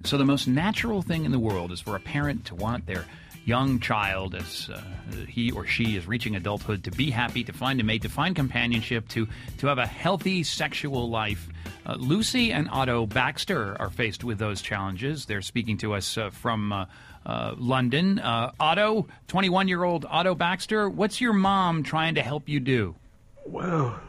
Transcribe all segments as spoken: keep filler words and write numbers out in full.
So the most natural thing in the world is for a parent to want their young child, as uh, he or she is reaching adulthood, to be happy, to find a mate, to find companionship, to, to have a healthy sexual life. Uh, Lucy and Otto Baxter are faced with those challenges. They're speaking to us uh, from uh, uh, London. Uh, Otto, twenty-one-year-old Otto Baxter, what's your mom trying to help you do? Well,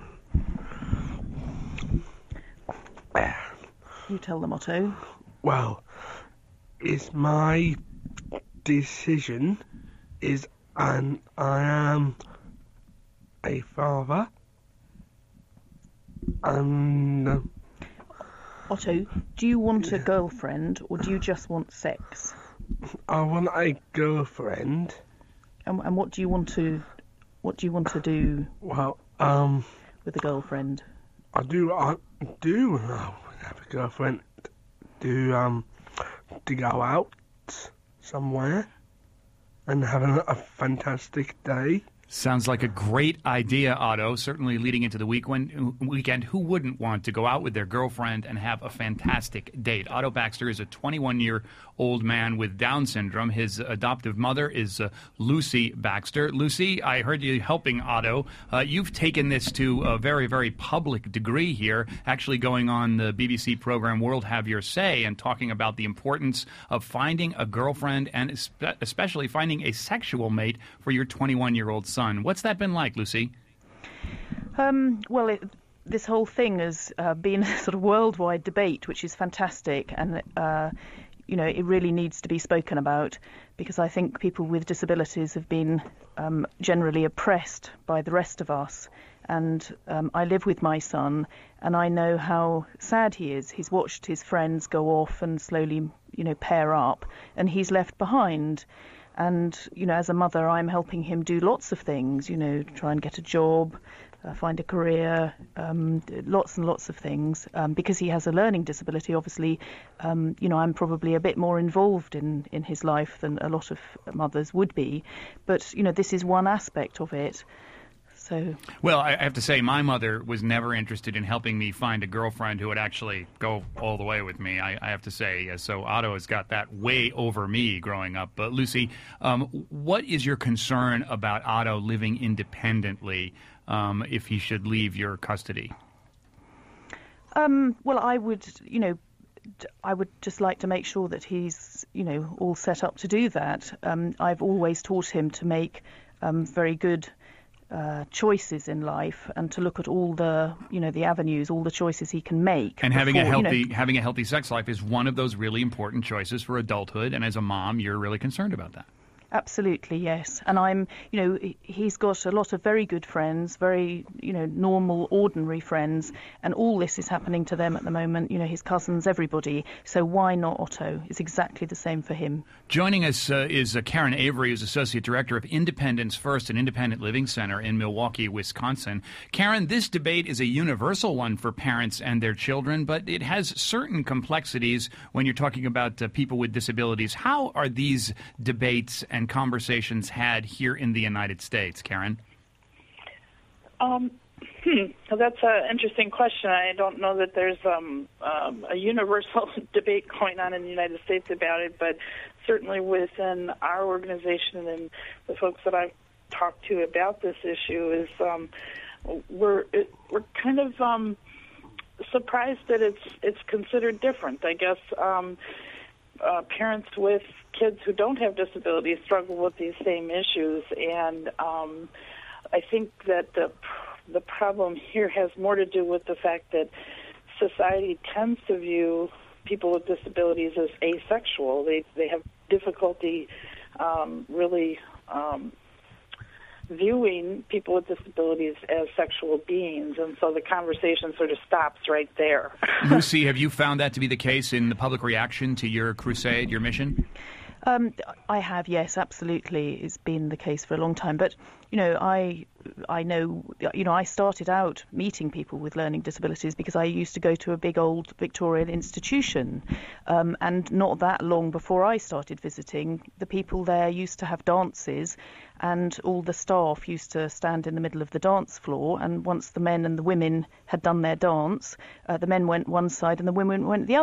you tell them, Otto. Well, it's my decision is and I am a father and uh, Otto, do you want a girlfriend or do you just want sex? I want a girlfriend. And, and what do you want to what do you want to do well um with a girlfriend? I do I do uh, have a girlfriend to um to go out somewhere and having a fantastic day. Sounds like a great idea, Otto. Certainly leading into the weekend, weekend, who wouldn't want to go out with their girlfriend and have a fantastic date? Otto Baxter is a twenty-one-year-old man with Down syndrome. His adoptive mother is uh, Lucy Baxter. Lucy, I heard you helping Otto. Uh, you've taken this to a very, very public degree here, actually going on the B B C program World Have Your Say and talking about the importance of finding a girlfriend and especially finding a sexual mate for your twenty-one-year-old son. What's that been like, Lucy? Um, well, it, this whole thing has uh, been a sort of worldwide debate, which is fantastic, and uh, you know, it really needs to be spoken about because I think people with disabilities have been um, generally oppressed by the rest of us. And um, I live with my son, and I know how sad he is. He's watched his friends go off and slowly, you know, pair up, and he's left behind. And, you know, as a mother, I'm helping him do lots of things, you know, try and get a job, uh, find a career, um, lots and lots of things. Um, because he has a learning disability, obviously, um, you know, I'm probably a bit more involved in, in his life than a lot of mothers would be. But, you know, this is one aspect of it. So. Well, I have to say, my mother was never interested in helping me find a girlfriend who would actually go all the way with me, I, I have to say. So Otto has got that way over me growing up. But Lucy, um, what is your concern about Otto living independently um, if he should leave your custody? Um, well, I would, you know, I would just like to make sure that he's, you know, all set up to do that. Um, I've always taught him to make um, very good Uh, choices in life and to look at all the, you know, the avenues, all the choices he can make. And before, having a healthy, you know, having a healthy sex life is one of those really important choices for adulthood. And as a mom, you're really concerned about that. Absolutely, yes. And I'm, you know, he's got a lot of very good friends, very, you know, normal, ordinary friends, and all this is happening to them at the moment, you know, his cousins, everybody. So why not Otto? It's exactly the same for him. Joining us uh, is uh, Karen Avery, who's Associate Director of Independence First, an independent living center in Milwaukee, Wisconsin. Karen, this debate is a universal one for parents and their children, but it has certain complexities when you're talking about uh, people with disabilities. How are these debates and and conversations had here in the United States, Karen? Um, hmm. Well, that's an interesting question. I don't know that there's um, um, a universal debate going on in the United States about it, but certainly within our organization and the folks that I've talked to about this issue is um, we're it, we're kind of um, surprised that it's it's considered different. I guess um, uh, parents with kids who don't have disabilities struggle with these same issues, and um, I think that the the problem here has more to do with the fact that society tends to view people with disabilities as asexual. They they have difficulty um, really um, viewing people with disabilities as sexual beings, and so the conversation sort of stops right there. Lucy, have you found that to be the case in the public reaction to your crusade, your mission? Um, I have, yes, absolutely. It's been the case for a long time. But, you know, I I know, you know, I started out meeting people with learning disabilities because I used to go to a big old Victorian institution. Um, and not that long before I started visiting, the people there used to have dances, and all the staff used to stand in the middle of the dance floor. And once the men and the women had done their dance, uh, the men went one side and the women went the other.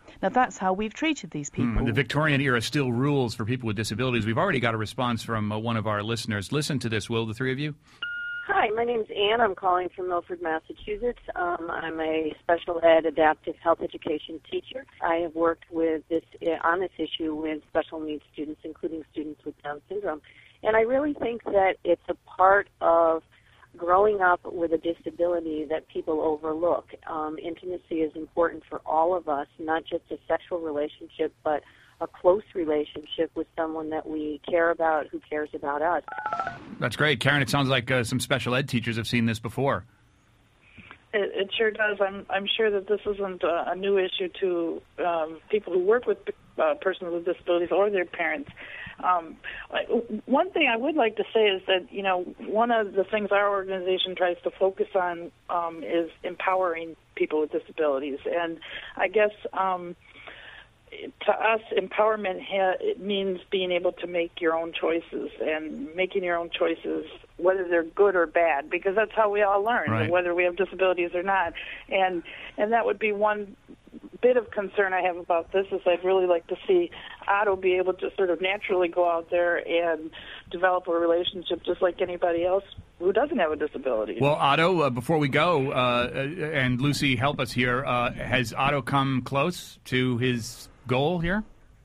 Now, that's how we've treated these people. Mm, the Victorian era still rules for people with disabilities. We've already got a response from uh, one of our listeners. Listen to this, will, the three of you? Hi, my name's Ann. I'm calling from Milford, Massachusetts. Um, I'm a special ed adaptive health education teacher. I have worked with this uh, on this issue with special needs students, including students with Down syndrome. And I really think that it's a part of growing up with a disability that people overlook. Um, intimacy is important for all of us, not just a sexual relationship, but a close relationship with someone that we care about, who cares about us. That's great. Karen, it sounds like uh, some special ed teachers have seen this before. It, it sure does. I'm I'm sure that this isn't a, a new issue to um, people who work with uh, persons with disabilities or their parents. Um, one thing I would like to say is that, you know, one of the things our organization tries to focus on um, is empowering people with disabilities. And I guess um, to us, empowerment ha- it means being able to make your own choices and making your own choices, whether they're good or bad, because that's how we all learn, right, whether we have disabilities or not. And and that would be one bit of concern I have about this, is I'd really like to see Otto be able to sort of naturally go out there and develop a relationship just like anybody else who doesn't have a disability. Well, Otto, uh, before we go, uh, and Lucy, help us here, uh, has Otto come close to his goal here?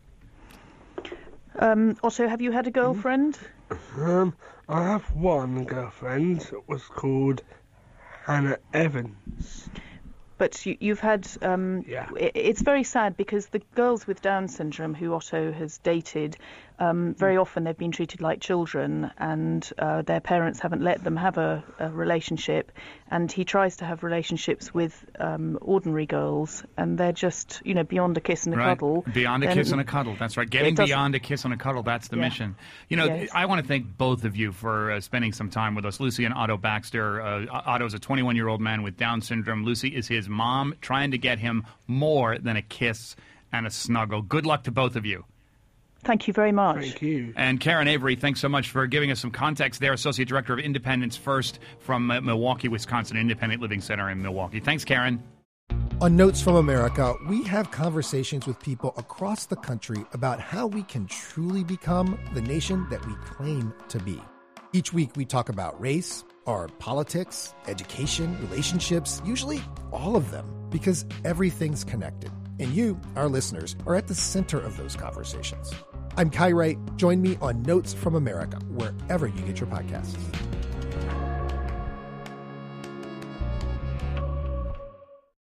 Um, Otto, have you had a girlfriend? Um, I have one girlfriend. It was called Hannah Evans. But you, you've had, um, Yeah. it, it's very sad because the girls with Down syndrome who Otto has dated, um, very often they've been treated like children, and uh, their parents haven't let them have a, a relationship. And he tries to have relationships with um, ordinary girls, and they're just, you know, beyond a kiss and a Right. cuddle. Beyond a Then kiss and a cuddle. That's right. Getting doesn't- beyond a kiss and a cuddle. That's the Yeah. mission. You know, Yes. I want to thank both of you for uh, spending some time with us. Lucy and Otto Baxter. Uh, Otto's a twenty-one-year-old man with Down syndrome. Lucy is his mom, trying to get him more than a kiss and a snuggle. Good luck to both of you. Thank you very much. Thank you. And Karen Avery, thanks so much for giving us some context there. Associate Director of Independence First from uh, Milwaukee, Wisconsin, Independent Living Center in Milwaukee. Thanks, Karen. On Notes from America, we have conversations with people across the country about how we can truly become the nation that we claim to be. Each week we talk about race, our politics, education, relationships, usually all of them, because everything's connected. And you, our listeners, are at the center of those conversations. I'm Kai Wright. Join me on Notes from America, wherever you get your podcasts.